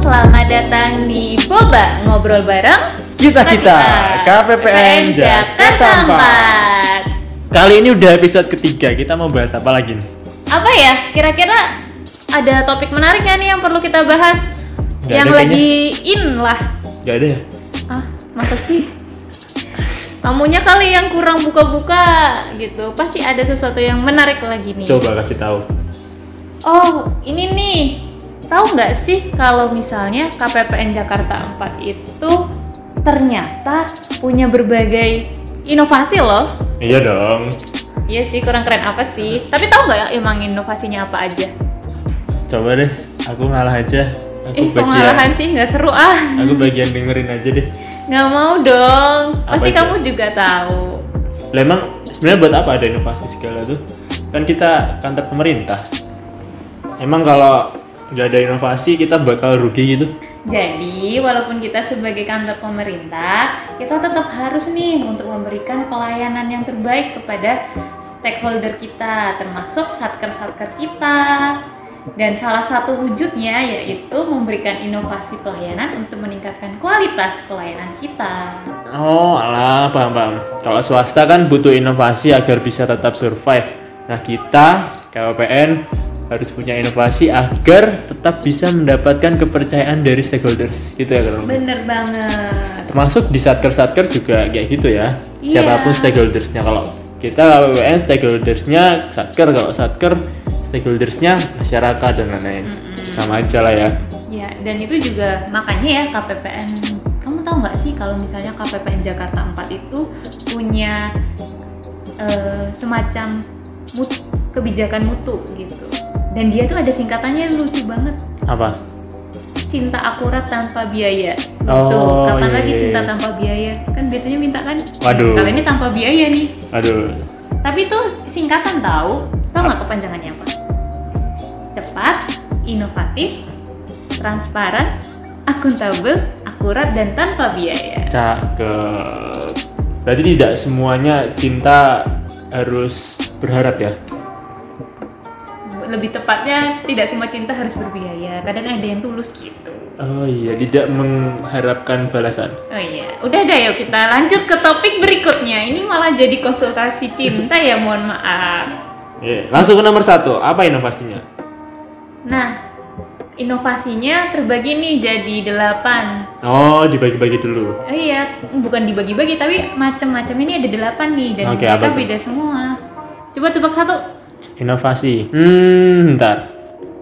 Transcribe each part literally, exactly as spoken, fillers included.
selamat datang di Boba Ngobrol Bareng Kita-kita K P P N Jakarta empat. Kali ini udah episode ketiga, kita mau bahas apa lagi nih? Apa ya? Kira-kira ada topik menarik gak nih yang perlu kita bahas? Gak yang ada, lagi in lah. Gak ada ya? Ah, masa sih? Kamunya kali yang kurang buka-buka gitu. Pasti ada sesuatu yang menarik lagi nih. Coba kasih tahu. Oh, ini nih. Tahu nggak sih kalau misalnya K P P N Jakarta empat itu ternyata punya berbagai inovasi loh. Iya dong. Iya sih, kurang keren apa sih? Tapi tahu nggak ya emang inovasinya apa aja? Coba deh, aku ngalah aja. Aku Eh, pengalahan sih nggak seru ah. Aku bagian dengerin aja deh. Nggak mau dong. Apa Pasti aja? kamu juga tahu. Lah emang sebenarnya buat apa ada inovasi segala tuh? Kan kita kantor pemerintah. Emang kalau nggak ada inovasi kita bakal rugi gitu? Jadi, walaupun kita sebagai kantor pemerintah, kita tetap harus nih untuk memberikan pelayanan yang terbaik kepada stakeholder kita, termasuk satker-satker kita. Dan salah satu wujudnya yaitu memberikan inovasi pelayanan untuk meningkatkan kualitas pelayanan kita. Oh alah, paham-paham. Kalau swasta kan butuh inovasi agar bisa tetap survive. Nah kita, K P P N, harus punya inovasi agar tetap bisa mendapatkan kepercayaan dari stakeholders. Gitu ya kalau Bener banget. termasuk di satker-satker juga kayak gitu ya. Iya. Siapapun stakeholdersnya. Kalau kita K P P N stakeholdersnya satker, kalau satker stakeholdersnya masyarakat dan lain-lain. Mm-mm. Sama aja lah ya. Ya, dan itu juga makanya ya K P P N. Kamu tahu nggak sih kalau misalnya K P P N Jakarta empat itu punya uh, semacam mut, kebijakan mutu gitu. Dan dia tuh ada singkatannya lucu banget. Apa? Cinta akurat tanpa biaya. Oh, Tuh, kapan iya, lagi iya, cinta iya. tanpa biaya? Kan biasanya minta kan. Waduh. Kali ini tanpa biaya nih. Aduh. Tapi itu singkatan tahu. Tahu nggak kepanjangannya apa? Cepat, inovatif, transparan, akuntabel, akurat dan tanpa biaya. Cakep. Berarti tidak semuanya cinta harus berharap ya? Lebih tepatnya tidak semua cinta harus berbiaya. Kadang ada yang tulus gitu. Oh iya, tidak mengharapkan balasan. Oh iya, udah dah yuk kita lanjut ke topik berikutnya. Ini malah jadi konsultasi cinta ya, mohon maaf. Oke, langsung ke nomor satu. Apa inovasinya? Nah, inovasinya terbagi nih jadi delapan. Oh, dibagi-bagi dulu. Oh iya, bukan dibagi-bagi tapi macam-macam ini ada delapan nih dan Oke, mereka apa tuh? beda semua. Coba tebak satu. Inovasi. Hmm, bentar.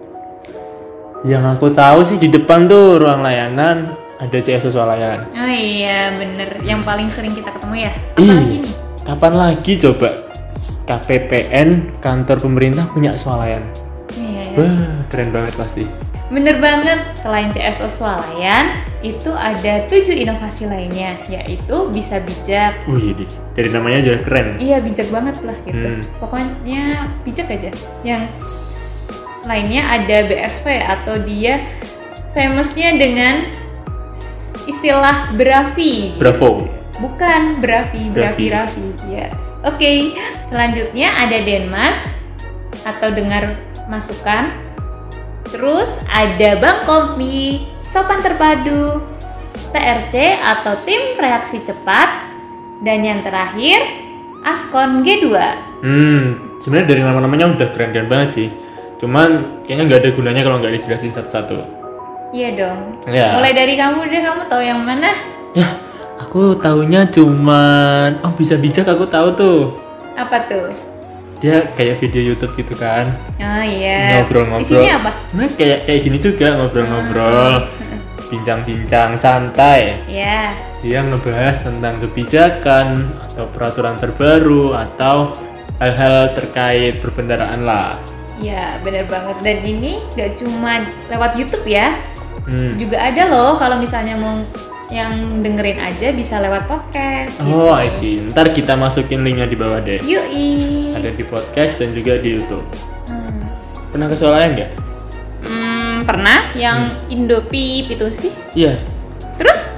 Yang aku tahu sih di depan tuh ruang layanan ada C S O swalayan. Oh iya, bener. Yang paling sering kita ketemu ya. Ih, Apalagi nih? kapan lagi coba K P P N kantor pemerintah punya swalayan? Iya, ya. Wah, keren banget pasti. Bener banget. Selain C S O swalayan, itu ada tujuh inovasi lainnya, yaitu bisa bijak. Wih, deh. Dari namanya aja keren. Iya, bijak banget lah gitu. Hmm. Pokoknya bijak aja. Yang lainnya ada B S P atau dia famousnya dengan istilah Brafi. Bravo. Bukan Brafi, Brafi Brafi. Raffi. Ya. Oke. Selanjutnya ada Denmas atau dengar masukan. Terus ada Bank Kompi, Sopan Terpadu, T R C atau Tim Reaksi Cepat, dan yang terakhir Askon G dua. Hmm, sebenarnya dari nama-namanya udah keren-keren banget sih. Cuman kayaknya nggak ada gunanya kalau nggak dijelasin satu-satu. Iya dong. Ya. Mulai dari kamu deh, kamu tahu yang mana? Ya, aku taunya cuman oh bisa bijak aku tahu tuh. Apa tuh? Dia kayak video YouTube gitu kan. Oh iya. Ngobrol-ngobrol. Isinya apa? Sebenarnya kayak kayak gini juga ngobrol-ngobrol, bincang-bincang santai. Ya. Dia ngebahas tentang kebijakan atau peraturan terbaru atau hal-hal terkait perbendaraan lah. Ya, benar banget. Dan ini gak cuma lewat YouTube ya. Hmm. Juga ada loh kalau misalnya mau yang dengerin aja bisa lewat podcast. Oh, gitu. I see. Ntar kita masukin linknya di bawah deh. Yui. Ada di podcast dan juga di YouTube. Hmm. Pernah ke swalayan nggak? Hmm, pernah yang Indopip itu sih. Iya. Terus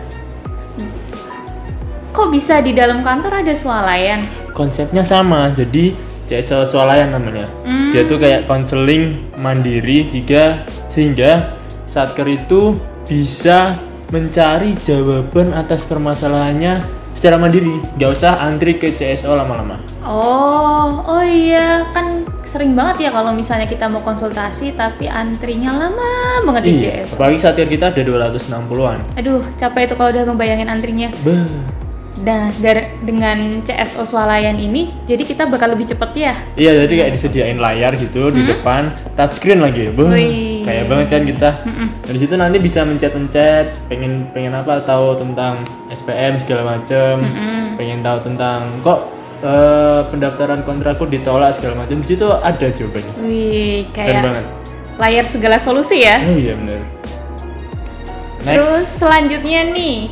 kok bisa di dalam kantor ada swalayan? Konsepnya sama. Jadi C S O swalayan namanya. Hmm. Dia tuh kayak konseling mandiri jika sehingga satker itu bisa mencari jawaban atas permasalahannya secara mandiri, nggak usah antri ke C S O lama-lama. Oh, oh iya, kan sering banget ya kalau misalnya kita mau konsultasi tapi antrinya lama banget di C Iya, S O. apalagi satker kita ada dua ratus enam puluhan. Aduh, capek itu kalau udah ngebayangin antrinya. Beuh. Nah, dari, dengan C S O swalayan ini, jadi kita bakal lebih cepet ya? Iya, jadi kayak disediain layar gitu di depan, touchscreen lagi. Beuh, Wih. kayak banget kan kita. Mm-mm. Dari situ nanti bisa mencet-mencet, pengen pengen apa, tahu tentang S P M segala macem, Mm-mm. pengen tahu tentang kok eh, pendaftaran kontrakku ditolak segala macam. Di situ ada jawabannya. Wih, Keren kayak banget. layar segala solusi ya? Oh iya benar. Terus selanjutnya nih,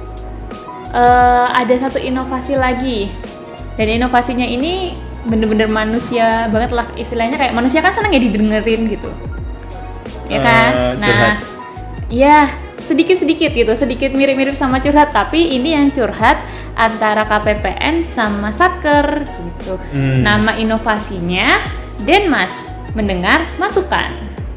eh, ada satu inovasi lagi. Dan inovasinya ini bener-bener manusia banget lah, istilahnya kayak manusia kan seneng ya didengerin gitu. Ya kan? Eh, Nah, curhat. iya, sedikit-sedikit gitu, sedikit mirip-mirip sama curhat, tapi ini yang curhat antara K P P N sama Satker gitu. Hmm. Nama inovasinya Denmas Mendengar Masukan.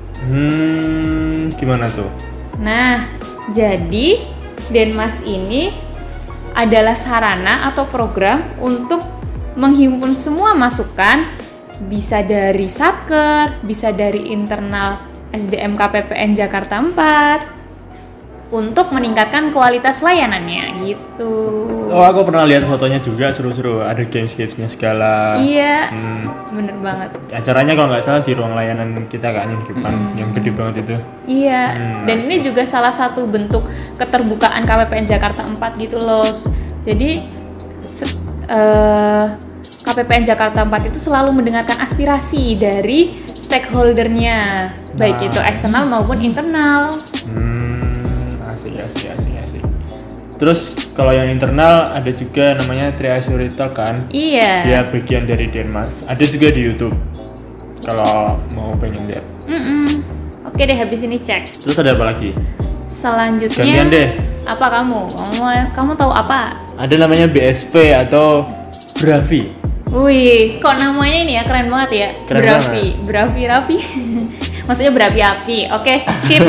Hmm, gimana tuh? Nah, jadi Denmas ini adalah sarana atau program untuk menghimpun semua masukan, bisa dari Satker, bisa dari internal S D M K P P N Jakarta empat, untuk meningkatkan kualitas layanannya gitu. Oh, aku pernah lihat fotonya juga, seru-seru. Ada games-gamesnya segala. Iya, Hmm, bener banget. acaranya kalau nggak salah di ruang layanan kita kan yang di depan, yang gede banget itu. Iya, Hmm, dan nice, ini nice. juga salah satu bentuk keterbukaan K P P N Jakarta empat gitu loh. Jadi se- eh, K P P N Jakarta empat itu selalu mendengarkan aspirasi dari stakeholdernya, baik Nah. itu eksternal maupun internal. Hmm, asik, asik, asik, asik. Terus kalau yang internal ada juga namanya Triasuri Talk kan? Iya. Dia bagian dari Denmas. Ada juga di YouTube. Kalau mau pengen lihat. Mm-mm. Oke deh, habis ini cek. Terus ada apa lagi? Selanjutnya. Gantian deh. Apa kamu? Kamu kamu tahu apa? Ada namanya B S P atau Bravi. Wih, kok namanya ini ya keren banget ya. Keren Bravi, Bravi, Raffi. Maksudnya berapi-api. Oke, skip.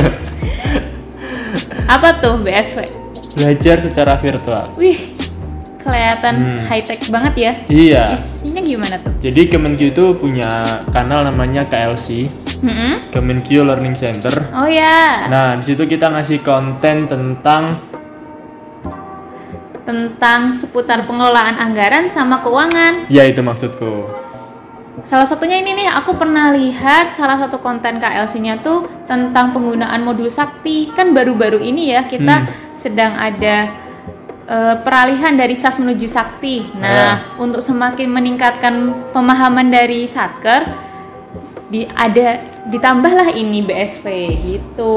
Apa tuh B S P? Belajar secara virtual. Wih, kelihatan Hmm. high tech banget ya. Iya. Isinya gimana tuh? Jadi Kemenkyu itu punya kanal namanya K L C, Mm-mm. Kemenkyu Learning Center. Oh ya, Nah, di situ kita ngasih konten tentang tentang seputar pengelolaan anggaran sama keuangan. ya itu maksudku. Salah satunya ini nih, aku pernah lihat salah satu konten K L C-nya tuh tentang penggunaan modul Sakti. Kan baru-baru ini ya kita Hmm. sedang ada eh, peralihan dari S A S menuju Sakti. Nah, untuk semakin meningkatkan pemahaman dari Satker, di ada ditambahlah ini B S P gitu.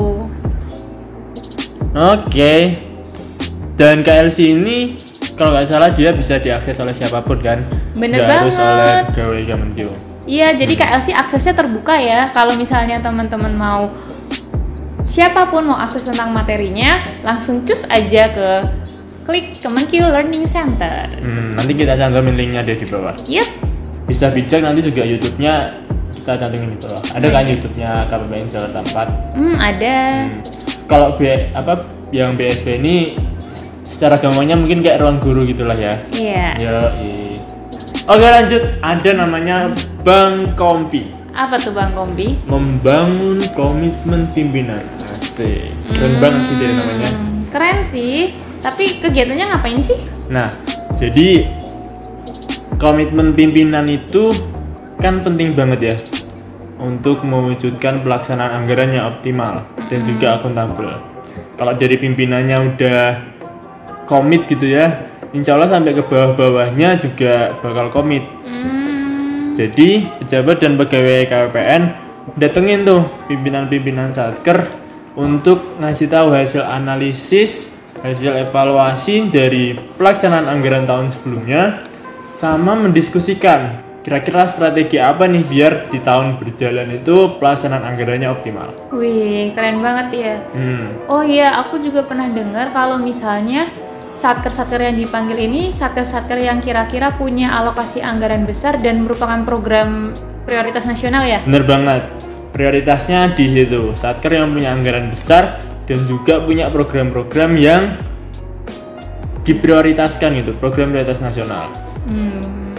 Oke. Dan K L C ini kalau nggak salah dia bisa diakses oleh siapapun kan? Bener Nggak harus banget. oleh pegawai Kemenkyu. Iya, jadi K L C aksesnya terbuka ya. Kalau misalnya teman-teman mau, siapapun mau akses tentang materinya, langsung cus aja ke klik Kemenkyu Learning Center. Hmm, nanti kita cantumin linknya deh di bawah. Yep. Bisa bijak nanti juga YouTube-nya kita cantumin di bawah. Ada kan YouTube-nya K P P N Jakarta empat. Hmm, ada. Hmm. Kalau B, apa yang B S P ini secara gampangnya mungkin kayak ruang guru gitulah ya. Iya. Yo, oke lanjut. Ada namanya Bank Kompi. Apa tuh Bang Kombi? Membangun komitmen pimpinan. Asik. Keren banget sih jadi namanya. Hmm, keren sih. Tapi kegiatannya ngapain sih? Nah, jadi komitmen pimpinan itu kan penting banget ya untuk mewujudkan pelaksanaan anggaran yang optimal dan juga akuntabel. Kalau dari pimpinannya udah komit gitu ya, insya Allah sampai ke bawah-bawahnya juga bakal komit. Hmm, Jadi pejabat dan pegawai K P P N datengin tuh pimpinan-pimpinan Satker untuk ngasih tahu hasil analisis, hasil evaluasi dari pelaksanaan anggaran tahun sebelumnya, sama mendiskusikan kira-kira strategi apa nih biar di tahun berjalan itu pelaksanaan anggarannya optimal. wih, keren banget ya. Hmm. Oh iya, aku juga pernah dengar kalau misalnya satker-satker yang dipanggil ini satker-satker yang kira-kira punya alokasi anggaran besar dan merupakan program prioritas nasional ya. Bener banget. Prioritasnya di situ. Satker yang punya anggaran besar dan juga punya program-program yang diprioritaskan gitu, program prioritas nasional. Hmm,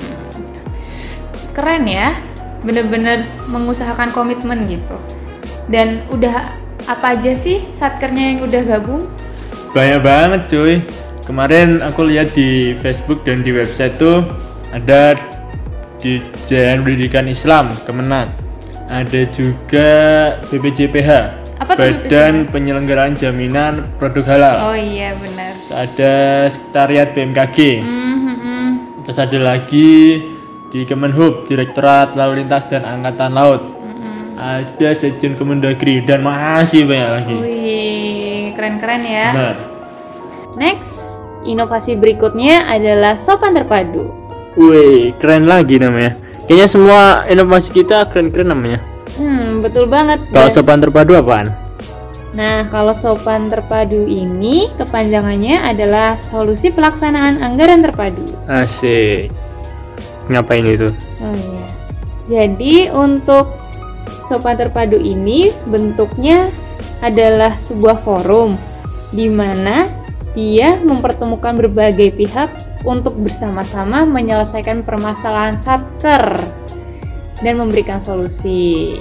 keren ya, bener-bener mengusahakan komitmen gitu. Dan udah apa aja sih satkernya yang udah gabung? Banyak banget cuy. Kemarin aku lihat di Facebook dan di website tuh ada Dirjen Pendidikan Islam Kemenak, ada juga B P J P H, Apa tuh Badan Penyelenggaraan Jaminan Produk Halal. Oh iya benar. Terus ada Sekretariat B M K G. Mm-hmm. Terus ada lagi di Kemenhub, Direktorat Lalu Lintas dan Angkatan Laut. Mm-hmm. Ada Sekjen Kemendagri dan masih banyak lagi. Wih, keren-keren ya. Benar. Next, inovasi berikutnya adalah sopan terpadu. Wih, keren lagi namanya. Kayaknya semua inovasi kita keren-keren namanya. Hmm, betul banget. Kalau Dan- sopan terpadu apaan? Nah, kalau sopan terpadu ini kepanjangannya adalah solusi pelaksanaan anggaran terpadu. Asik. Ngapain itu? Oh iya. Jadi untuk sopan terpadu ini bentuknya adalah sebuah forum di mana dia mempertemukan berbagai pihak untuk bersama-sama menyelesaikan permasalahan satker dan memberikan solusi.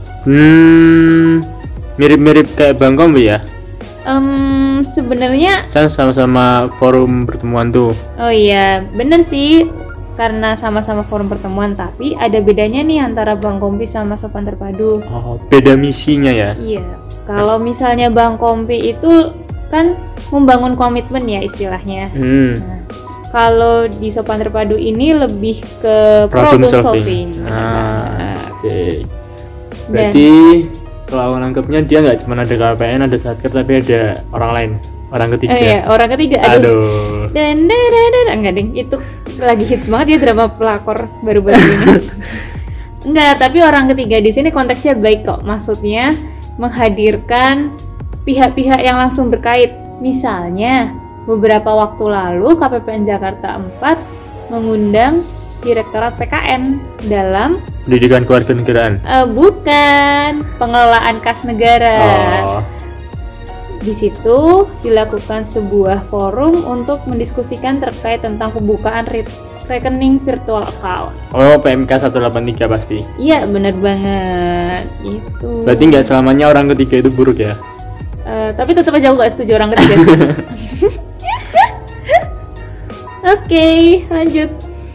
Hmm, mirip-mirip kayak Bang Kombi ya? Em, sebenarnya Saya sama-sama forum pertemuan tuh. oh iya, bener sih karena sama-sama forum pertemuan, tapi ada bedanya nih antara Bang Kompi sama sopan terpadu. Oh, beda misinya ya? Iya, kalau misalnya Bang Kompi itu kan membangun komitmen ya istilahnya. Hmm. Nah, kalau di sopan terpadu ini lebih ke problem, solving. Benar Ah, banget. asik. Berarti kalau aku nangkepnya dia nggak cuma ada K P N, ada satker, tapi ada orang lain, orang ketiga. Eh, iya, orang ketiga. Aduh. Aduh. Dan dan dan dan enggak ding, itu lagi hits banget ya drama pelakor baru-baru ini. Enggak, tapi orang ketiga di sini konteksnya baik kok. Maksudnya menghadirkan pihak-pihak yang langsung berkait. Misalnya, beberapa waktu lalu K P P N Jakarta empat mengundang Direktorat P K N dalam Pendidikan Kewarganegaraan. eh, bukan pengelolaan kas negara. Oh, Di situ dilakukan sebuah forum untuk mendiskusikan terkait tentang pembukaan re- rekening virtual account. oh P M K seratus delapan puluh tiga pasti. Iya, bener banget. Itu. Berarti nggak selamanya orang ketiga itu buruk ya? Eh, tapi tetap aja aku gak setuju orang ketiga sih. Oke, lanjut.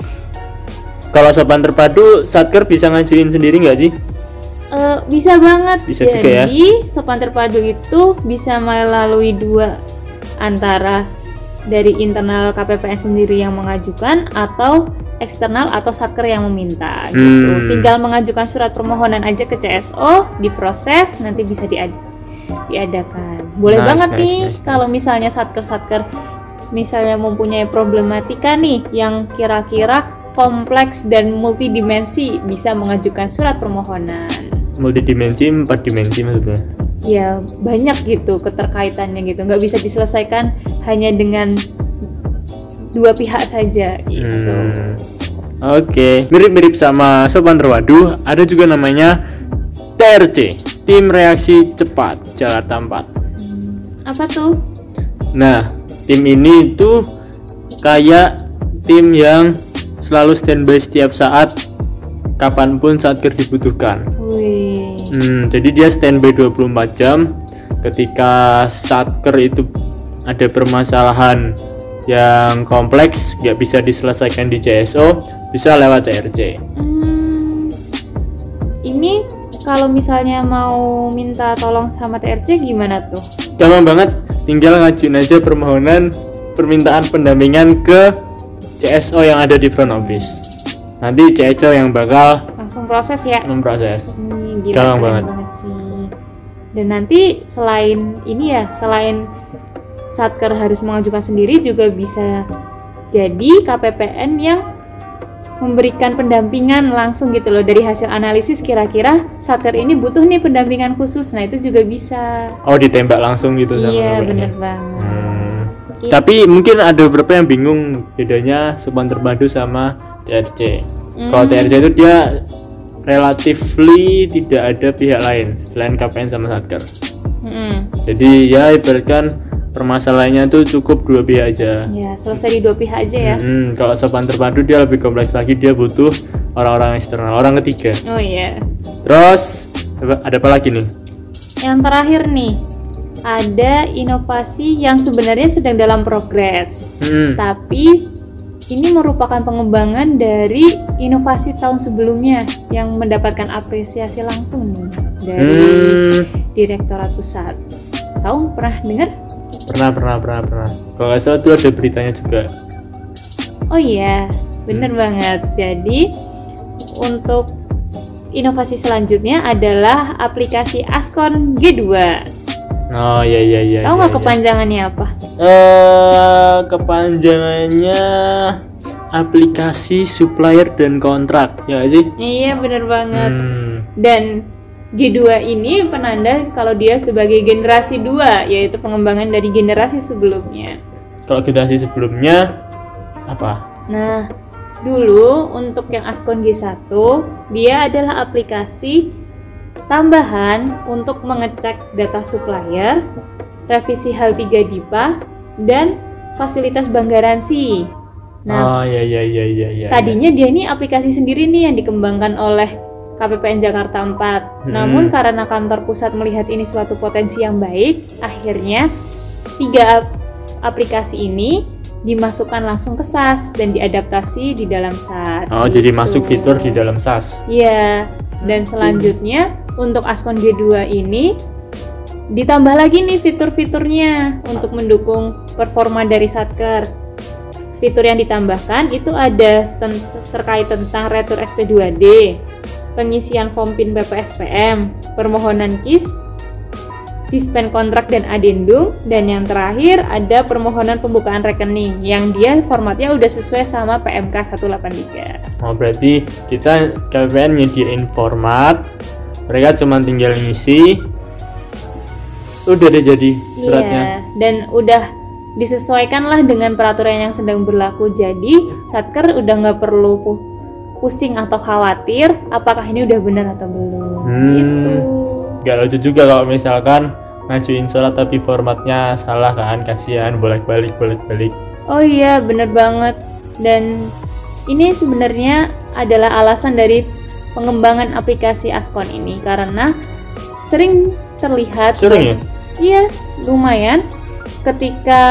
Kalau sopan terpadu, satker bisa ngajuin sendiri nggak sih? Eh, bisa banget. Bisa Jadi, juga ya. sopan terpadu itu bisa melalui dua, antara dari internal K P P N sendiri yang mengajukan atau eksternal atau satker yang meminta gitu. Hmm. Tinggal mengajukan surat permohonan aja ke C S O, diproses, nanti bisa diad- diadakan. Boleh Nice, banget nice, nih nice, kalau nice. misalnya satker-satker misalnya mempunyai problematika nih yang kira-kira kompleks dan multidimensi, bisa mengajukan surat permohonan. Multidimensi, empat dimensi maksudnya. Ya banyak gitu keterkaitannya gitu, nggak bisa diselesaikan hanya dengan dua pihak saja gitu. Hmm. Oke, mirip-mirip sama sopan terpadu, ada juga namanya T R C, Tim Reaksi Cepat Jakarta empat. Apa tuh? Nah, tim ini tuh kayak tim yang selalu standby setiap saat, kapanpun satker dibutuhkan. Wih, Hmm, jadi dia standby dua puluh empat jam. Ketika satker itu ada permasalahan yang kompleks, nggak bisa diselesaikan di C S O, bisa lewat T R C. hmm, ini kalau misalnya mau minta tolong sama T R C gimana tuh? Gampang banget, tinggal ngajuin aja permohonan permintaan pendampingan ke C S O yang ada di front office. Nanti C S O yang bakal Langsung proses ya? memproses. Hmm, gila, Gampang keren banget. banget sih. Dan nanti selain ini ya, selain satker harus mengajukan sendiri, juga bisa jadi K P P N yang memberikan pendampingan langsung gitu loh, dari hasil analisis kira-kira satker ini butuh nih pendampingan khusus. Nah itu juga bisa. Oh, ditembak langsung gitu sama Iya K P N. bener banget. Hmm. Gitu. Tapi mungkin ada beberapa yang bingung bedanya sopan terpadu sama T R C. Kalau T R C itu dia relatively tidak ada pihak lain selain K P N sama satker. Mm-mm. Jadi ya ibaratkan permasalahannya tuh cukup dua pihak aja. Ya, selesai di dua pihak aja ya. Hmm, kalau sopan terpadu dia lebih kompleks lagi, dia butuh orang-orang eksternal, orang ketiga. Oh iya. Terus ada apa lagi nih? Yang terakhir nih, ada inovasi yang sebenarnya sedang dalam progres. Hmm. Tapi ini merupakan pengembangan dari inovasi tahun sebelumnya yang mendapatkan apresiasi langsung nih dari Hmm. Direktorat Pusat. Tahu, pernah dengar? Pernah, pernah, pernah, pernah. Kalau nggak salah tuh ada beritanya juga. Oh iya, bener banget. Jadi untuk inovasi selanjutnya adalah aplikasi Askon G dua. Oh iya iya iya. Tahu nggak iya, iya. kepanjangannya apa? Eh, kepanjangannya aplikasi supplier dan kontrak, ya nggak sih? Iya, bener banget. Hmm. Dan G dua ini penanda kalau dia sebagai generasi dua, yaitu pengembangan dari generasi sebelumnya. Kalau generasi sebelumnya apa? Nah, dulu untuk yang Askon G satu, dia adalah aplikasi tambahan untuk mengecek data supplier, revisi hal tiga D I P A, dan fasilitas bank garansi. Nah, Oh iya iya iya iya iya. tadinya dia ini aplikasi sendiri nih yang dikembangkan oleh K P P N Jakarta empat. Hmm. Namun karena kantor pusat melihat ini suatu potensi yang baik, akhirnya tiga ap- aplikasi ini dimasukkan langsung ke S A S dan diadaptasi di dalam S A S. Oh jadi gitu. masuk fitur di dalam S A S. Iya. Dan selanjutnya untuk Askon G dua ini ditambah lagi nih fitur-fiturnya untuk mendukung performa dari Satker. Fitur yang ditambahkan itu ada ten- terkait tentang retur S P dua D, pengisian form PIN B P S P M, permohonan K I S, dispen kontrak dan adendum, dan yang terakhir ada permohonan pembukaan rekening yang dia formatnya udah sesuai sama P M K seratus delapan puluh tiga. Oh berarti kita K P P N nyediain format, mereka cuma tinggal ngisi, udah deh jadi suratnya. Iya, dan udah disesuaikan lah dengan peraturan yang sedang berlaku. Jadi Satker udah nggak perlu pu- pusing atau khawatir apakah ini udah benar atau belum. Hmm. Gitu. Gak lucu juga kalau misalkan ngajuin surat tapi formatnya salah kan, kasihan bolak-balik bolak-balik. Oh iya, bener banget. Dan ini sebenarnya adalah alasan dari pengembangan aplikasi Askon ini karena sering terlihat. Sering ya? Iya, lumayan. Ketika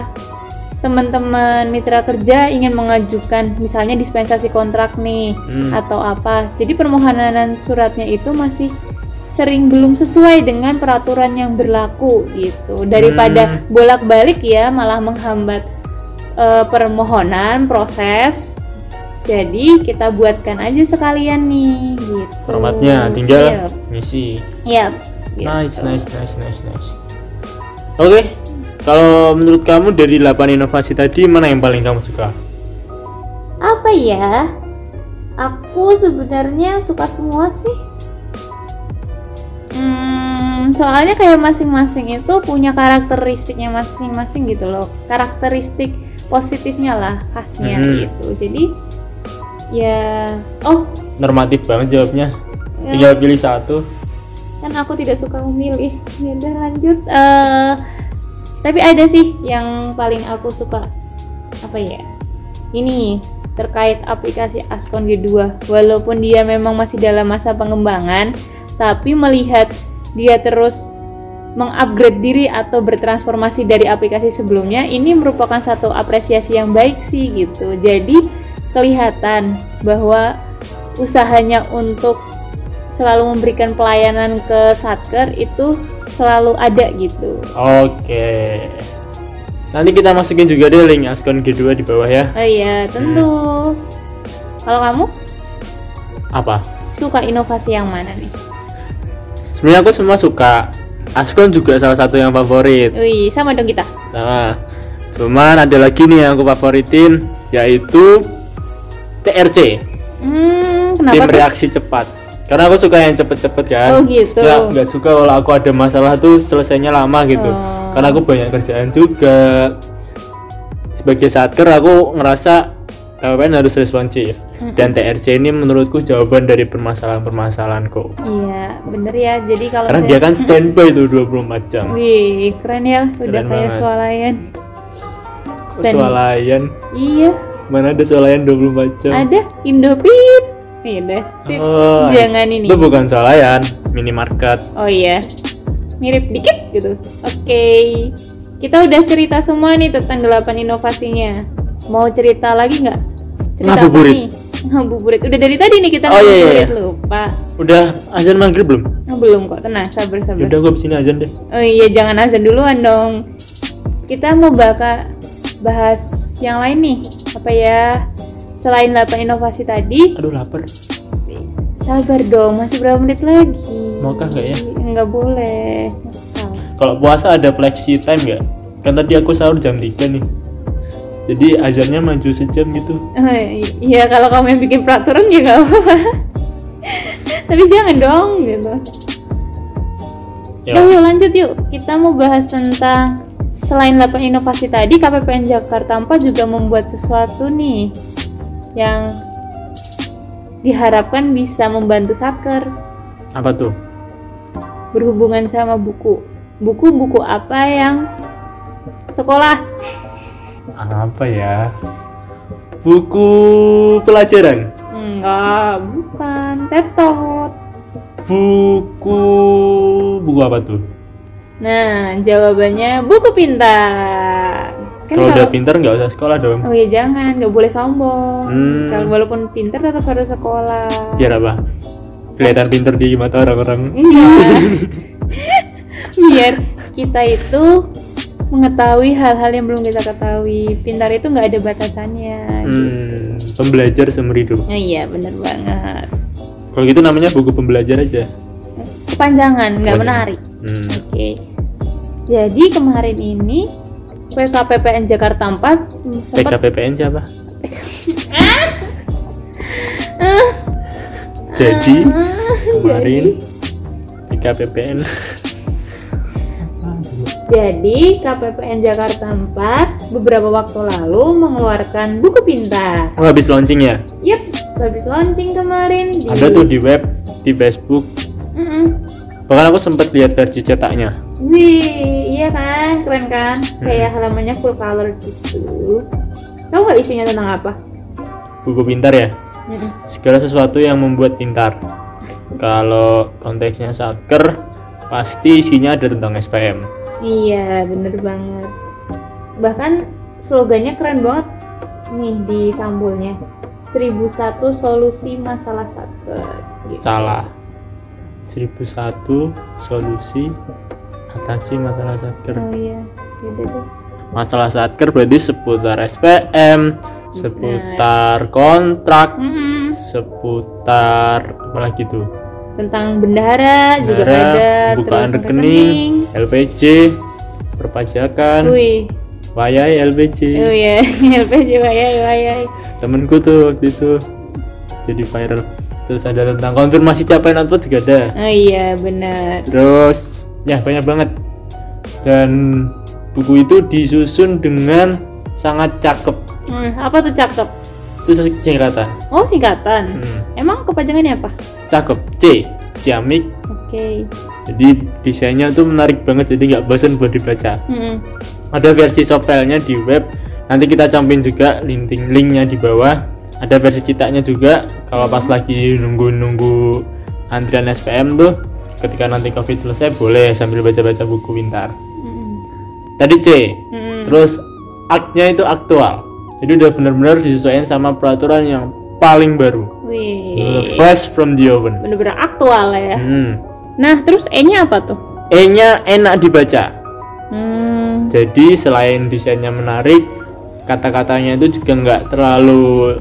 teman-teman mitra kerja ingin mengajukan misalnya dispensasi kontrak nih Hmm. atau apa, jadi permohonan suratnya itu masih sering belum sesuai dengan peraturan yang berlaku gitu. Daripada Hmm. bolak-balik ya malah menghambat eh, permohonan proses. Jadi kita buatkan aja sekalian nih gitu. Formatnya tinggal Yep. ngisi. Yep, gitu. Nice, nice, nice, nice, nice. Oke, kalau menurut kamu dari delapan inovasi tadi mana yang paling kamu suka? Apa ya? Aku sebenarnya suka semua sih. Hmm, soalnya kayak masing-masing itu punya karakteristiknya masing-masing gitu loh. Karakteristik positifnya lah, khasnya Hmm. gitu. Jadi ya, oh, Normatif banget jawabnya. ya, Tinggal pilih satu. kan aku tidak suka memilih. Ya udah lanjut. Eh, tapi ada sih yang paling aku suka. Apa ya? Ini terkait aplikasi Askon G dua. Walaupun dia memang masih dalam masa pengembangan, tapi melihat dia terus mengupgrade diri atau bertransformasi dari aplikasi sebelumnya, ini merupakan satu apresiasi yang baik sih gitu. Jadi kelihatan bahwa usahanya untuk selalu memberikan pelayanan ke Satker itu selalu ada gitu. Oke. Nanti kita masukin juga deh link Askon G dua di bawah ya. Oh iya, tentu. Kalau kamu Apa? suka inovasi yang mana nih? Sebenarnya aku semua suka. Askon juga salah satu yang favorit. Wih, sama dong kita. Nah, cuman ada lagi nih yang aku favoritin, yaitu T R C, Hmm, tim kenapa tuh? reaksi cepat. Karena aku suka yang cepet-cepet kan. Oh, gitu. Ya, nggak suka kalau aku ada masalah tuh selesainya lama gitu. Oh. Karena aku banyak kerjaan juga. Sebagai Satker aku ngerasa K P P N harus responsif. Dan T R C ini menurutku jawaban dari permasalahan-permasalahan kok. Iya, bener ya. Jadi kalau Karena saya... dia kan standby tuh dua puluh empat jam. Wih, keren ya. Udah Keren kayak banget. swalayan. Stand- Swalayan. Iya, Mana ada swalayan dua puluh empat jam? ada Indopit. Iya deh, sip. Oh, Jangan ini. Itu bukan swalayan, minimarket. Oh iya, mirip dikit gitu. Oke, kita udah cerita semua nih tentang delapan inovasinya. Mau cerita lagi nggak? Cerita apa Ngabuburit. nih? Ngabuburit. Udah dari tadi nih kita Oh, iya, iya, ngabuburit, iya. lupa. Udah azan maghrib belum? Oh, belum kok, tenang, sabar sabar. Yaudah gua abis ini azan deh. Oh iya, jangan azan duluan dong. Kita mau baka bahas yang lain nih. Apa ya? Selain delapan inovasi tadi, Aduh lapar. sabar dong, masih berapa menit lagi? Maukah nggak ya? Nggak boleh. Nakal. Kalau puasa ada flexi time nggak? Kan tadi aku sahur jam tiga nih. Jadi azannya maju sejam gitu. Oh, iya, kalau kamu yang bikin peraturan ya nggak apa-apa. Tapi jangan dong gitu. Ya. Yuk, yuk lanjut yuk. Kita mau bahas tentang selain delapan inovasi tadi, K P P N Jakarta empat juga membuat sesuatu nih yang diharapkan bisa membantu Satker Apa tuh? berhubungan sama buku. Buku-buku apa yang sekolah? Apa ya? Buku pelajaran. Enggak, bukan. Tetot. Buku buku apa tuh? Nah, jawabannya buku pintar. Kan Kalau udah pintar nggak usah sekolah dong. Oh ya jangan, nggak boleh sombong. Hmm. Kalau walaupun pintar tetap harus sekolah. Biar apa? Kelihatan pintar di mata orang-orang. Enggak. Biar kita itu mengetahui hal-hal yang belum kita ketahui. Pintar itu nggak ada batasannya. Hmm, pembelajar seumur hidup. Oh iya, bener banget. Kalau gitu namanya buku pembelajar aja. Kepanjangan, nggak Kepanjangan. menarik. Hmm. Oke. Jadi kemarin ini P K P P N Jakarta empat P K sempat P P N siapa? Jadi kemarin P K P P N Jadi K P P N Jakarta empat beberapa waktu lalu mengeluarkan buku pintar. Oh, habis launching ya? Yap, habis launching kemarin di... Ada tuh di web, di Facebook. Mm-mm. Bahkan aku sempat lihat versi cetaknya. Wih, iya kan, keren kan? Kayak halamannya full color gitu. Tahu nggak isinya tentang apa? Buku pintar ya? Mm-mm. Segala sesuatu yang membuat pintar. Kalau konteksnya Satker, pasti isinya ada tentang S P M. Iya, bener banget. Bahkan slogannya keren banget nih di sampulnya. seribu satu solusi masalah Satker. Gitu. Salah. seribu satu solusi atasi masalah Satker. Oh iya, yaudah deh. Masalah Satker berarti seputar S P M, seputar kontrak, Mm-mm. seputar apa lagi tuh? Tentang bendahara juga Bendahara, ada, pembukaan terus rekening, L P J, perpajakan, Wih, wayai L P J. oh ya, L P J wayai wayai. Temenku tuh waktu itu jadi viral. Terus ada tentang konfirmasi capaian output juga ada. Oh iya, benar. Terus ya banyak banget. Dan buku itu disusun dengan sangat cakep. Hmm, apa tuh cakep? Itu singkatan. Oh, singkatan. Hmm, Emang kepanjangannya apa? cakep. C, ciamik. Oke. Jadi desainnya tuh menarik banget, jadi nggak bosan buat dibaca. Hmm. Ada versi soft file-nya di web. Nanti kita cantumin juga link linknya di bawah. Ada versi cetaknya juga. Kalau pas lagi nunggu-nunggu antrian S P M tuh, ketika nanti COVID selesai boleh sambil baca-baca buku pintar. Hmm. Tadi C. Hmm. Terus aktnya itu aktual. Jadi udah benar-benar disesuaikan sama peraturan yang paling baru. Wih, Fresh from the oven. bener-bener aktual ya. Hmm. Nah, terus E-nya apa tuh? E-nya enak dibaca. Hmm. Jadi selain desainnya menarik, kata-katanya itu juga nggak terlalu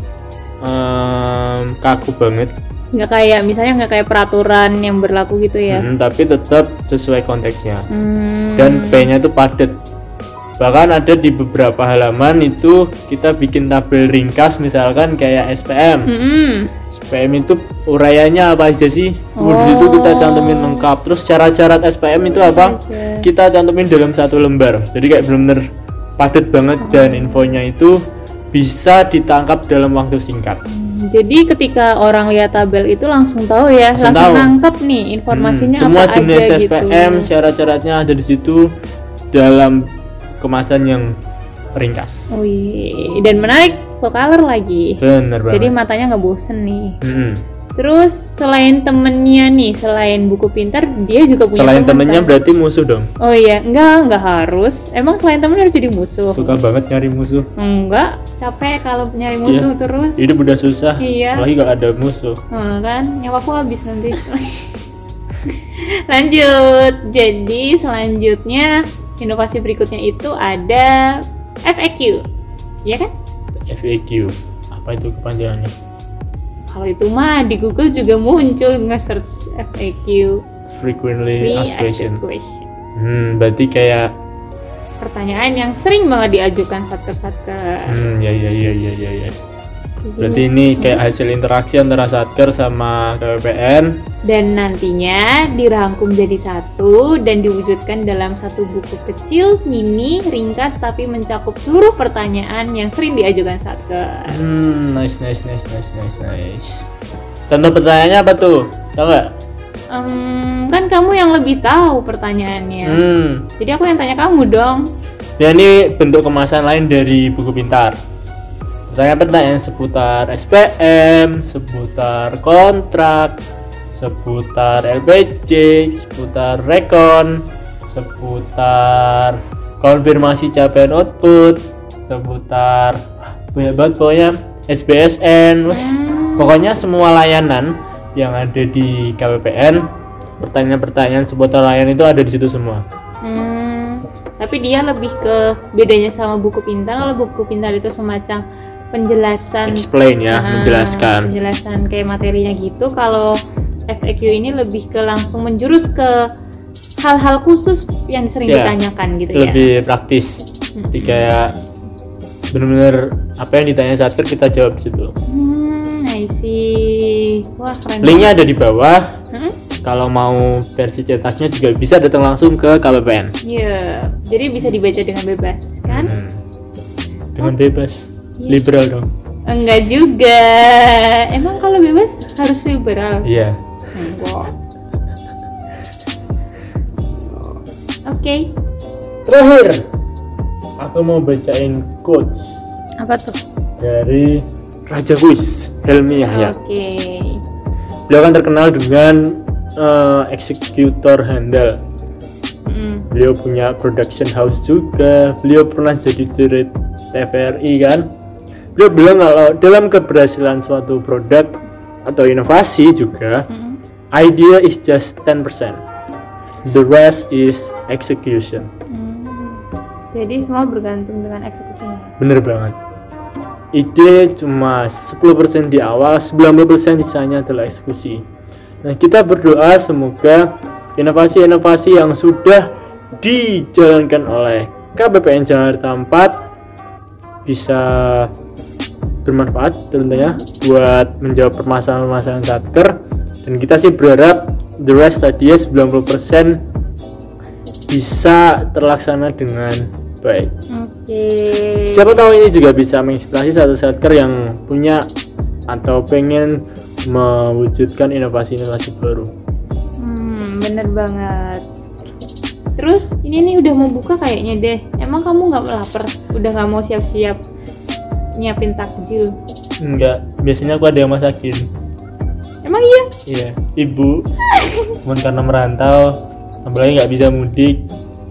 um, kaku banget. Nggak kayak, misalnya nggak kayak peraturan yang berlaku gitu ya. Hmm, tapi tetap sesuai konteksnya. Hmm. Dan P-nya itu padat. Bahkan ada di beberapa halaman itu kita bikin tabel ringkas, misalkan kayak S P M. Mm-mm. S P M itu uraiannya apa aja sih? Oh. Di situ kita cantumin lengkap. Terus syarat-syarat S P M itu apa? Aja. Kita cantumin dalam satu lembar. Jadi kayak bener-bener padat banget dan infonya itu bisa ditangkap dalam waktu singkat. jadi ketika orang lihat tabel itu langsung tahu ya, Langsung langsung tahu. nangkep nih informasinya Hmm, semua apa jenis aja S P M, gitu. syarat-syaratnya ada di situ dalam kemasan yang ringkas. Wih, dan menarik, full color lagi. Bener banget. Jadi matanya nggak bosen nih. Hmm. Terus selain temennya nih, selain buku pintar, dia juga punya Selain teman, temennya kan? berarti musuh dong. Oh iya, enggak, enggak harus. Emang selain temen harus jadi musuh? Suka banget nyari musuh. Enggak, capek kalau nyari musuh Iya. terus. Hidup udah susah. Iya. Apalagi kalau ada musuh. Hmm, kan nyawaku habis nanti. Lanjut. Jadi selanjutnya inovasi berikutnya itu ada F A Q. Iya kan? F A Q. Apa itu kepanjangannya? Kalau itu mah di Google juga muncul nge-search F A Q. Frequently asked question. question. Hmm, berarti kayak Pertanyaan yang sering banget diajukan satker-satker. hmm ya ya ya ya ya ya. Jadi, Berarti ini kayak hasil interaksi antara Satker sama K P P N. dan nantinya dirangkum jadi satu dan diwujudkan dalam satu buku kecil, mini, ringkas tapi mencakup seluruh pertanyaan yang sering diajukan satker. Hmm, nice nice nice nice nice nice. Contoh pertanyaannya apa tuh? Tahu nggak? Em, kan kamu yang lebih tahu pertanyaannya. Hmm. Jadi aku yang tanya kamu dong. Dan ini bentuk kemasan lain dari buku pintar. Pertanyaan-pertanyaan seputar S P M, seputar kontrak, seputar L P J, seputar rekon, seputar konfirmasi capaian output, seputar banyak banget pokoknya S B S N, wes, Hmm. pokoknya semua layanan yang ada di K P P N, pertanyaan-pertanyaan seputar layanan itu ada di situ semua. Hmm, tapi dia lebih ke bedanya sama buku pintar. Kalau buku pintar itu semacam penjelasan, Explain ya, ah, menjelaskan. penjelasan kayak materinya gitu. Kalau F A Q ini lebih ke langsung menjurus ke hal-hal khusus yang sering Ya, ditanyakan gitu ya. Lebih praktis. Jadi kayak bener-bener apa yang ditanya Satker kita jawab di situ. Hmm, I see. Wah, keren. Linknya ada di bawah. Hmm? Kalau mau versi cetaknya juga bisa datang langsung ke K P P N. Iya, jadi bisa dibaca dengan bebas, kan? Hmm. Dengan bebas, Iya. liberal dong. Enggak juga. Emang kalau bebas harus liberal? Iya. Enggak. Oke, Terakhir, aku mau bacain quotes apa tuh? dari Raja Quiz, Helmi Yahya. Oke. Beliau kan terkenal dengan eh, eksekutor handal. Mm. Beliau punya production house juga. Beliau pernah jadi dirut T V R I kan. Beliau bilang kalau dalam keberhasilan suatu produk atau inovasi juga, Mm. idea is just ten percent. The rest is execution. Mm. Jadi semua bergantung dengan eksekusinya. Bener banget. Ide cuma sepuluh persen di awal, sembilan puluh persen sisanya adalah eksekusi. Nah, kita berdoa semoga inovasi-inovasi yang sudah dijalankan oleh K P P N Jakarta empat bisa bermanfaat tentunya buat menjawab permasalahan-permasalahan Satker, dan kita sih berharap the rest tadi ya sembilan puluh persen bisa terlaksana dengan baik. Oke. Siapa tahu ini juga bisa menginspirasi satu Satker yang punya atau pengen mewujudkan inovasi-inovasi baru. Hmm, bener banget. Terus ini nih udah mau buka kayaknya deh. Emang kamu nggak lapar? Udah nggak mau siap-siap nyiapin takjil? Enggak, biasanya aku ada yang masakin. Emang iya? Iya, ibu. Cuman karena merantau, apalagi nggak bisa mudik,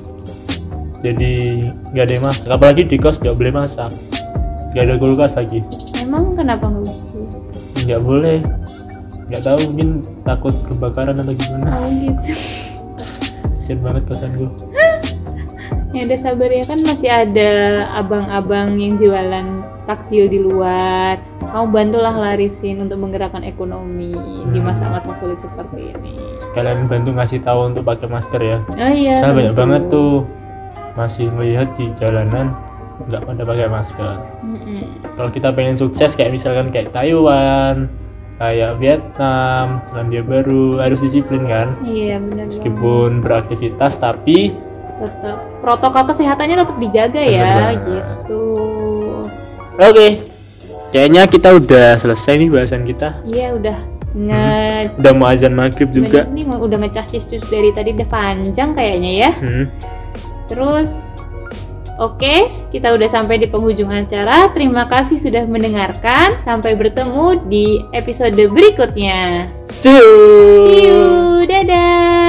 jadi nggak ada yang masak. Apalagi di kos nggak boleh masak, nggak ada kulkas lagi. Emang kenapa nggak bisa? Nggak boleh, nggak tahu, mungkin takut kebakaran atau gimana. Oh gitu. Kasian banget kosan gue. Ya udah sabar ya, kan masih ada abang-abang yang jualan takjil di luar. Kamu bantulah larisin untuk menggerakkan ekonomi di Hmm. masa-masa sulit seperti ini. Sekalian bantu ngasih tahu untuk pakai masker ya. Oh iya. Saya banyak tentu. banget tuh masih melihat di jalanan nggak pada pakai masker. Mm-mm. Kalau kita pengen sukses kayak misalkan kayak Taiwan, kayak Vietnam, Selandia Baru, harus disiplin kan. Iya benar. Meskipun beraktivitas tapi Tetap protokol kesehatannya tetap dijaga Bener ya, banget. gitu. oke. Kayaknya kita udah selesai nih bahasan kita. Iya udah nge Udah mau azan maghrib juga. Ini udah ngecas cis dari tadi udah panjang kayaknya ya. Hmm. Terus oke, kita udah sampai di penghujung acara. Terima kasih sudah mendengarkan. Sampai bertemu di episode berikutnya. See you. See you. Dadah.